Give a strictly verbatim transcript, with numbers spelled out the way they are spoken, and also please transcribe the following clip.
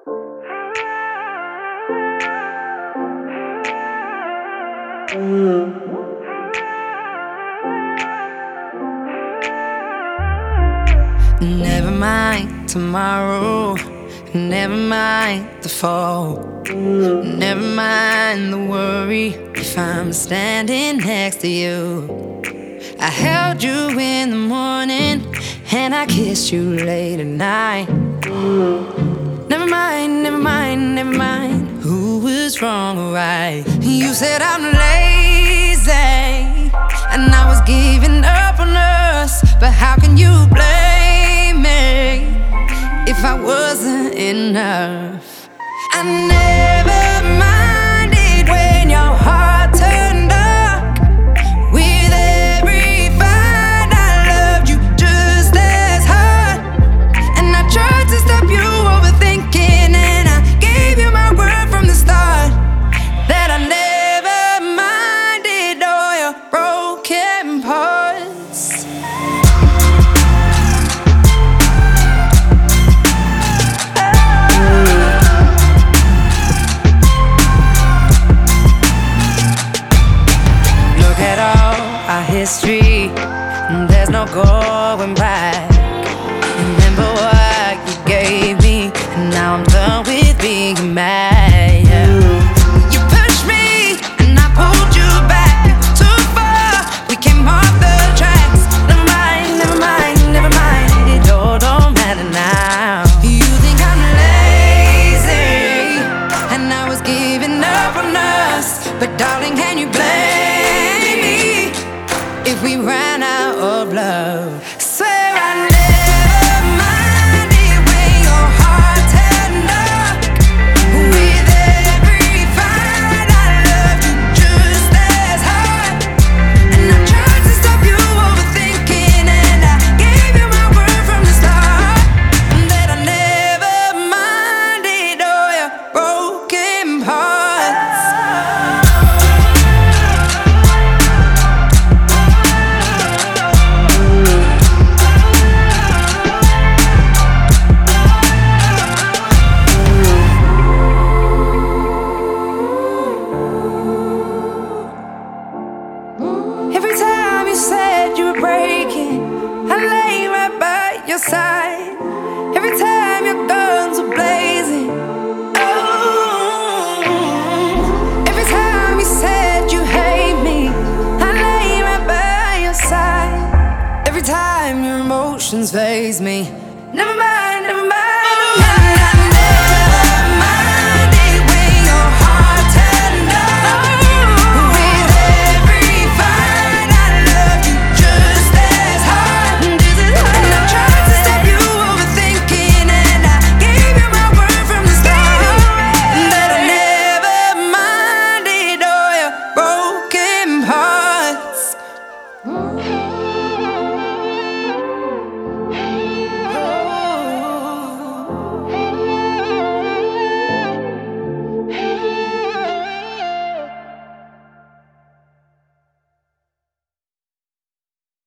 Never mind tomorrow, never mind the fall, never mind the worry if I'm standing next to you. I held you in the morning and I kissed you late at night. Never mind, never mind, never mind who was wrong or right. You said I'm lazy and I was giving up on us, but how can you blame me if I wasn't enough? I never minded when your heart turned dark. With every fight I loved you just as hard, and I tried to stop you overthinking, and I gave you my word from the start that I never minded all your broken parts. Look at all our history, there's no going back. Remember what you gave me, and now I'm done with being mad. You pushed me and I pulled you back too far. We came off the tracks. Never mind, never mind, never mind. It all don't matter now. You think I'm lazy and I was giving up on us, but darling, can you blame me if we ran out of love? Swear I never minded when your heart turned dark. With every fight I loved you just as hard, and I tried to stop you overthinking, and I gave you my word from the start that I never minded all your broken parts. Every time you said you were breaking, I lay right by your side. Every time your guns were blazing, oh. Every time you said you hate me, I lay right by your side. Every time your emotions faze me, never mind, never mind.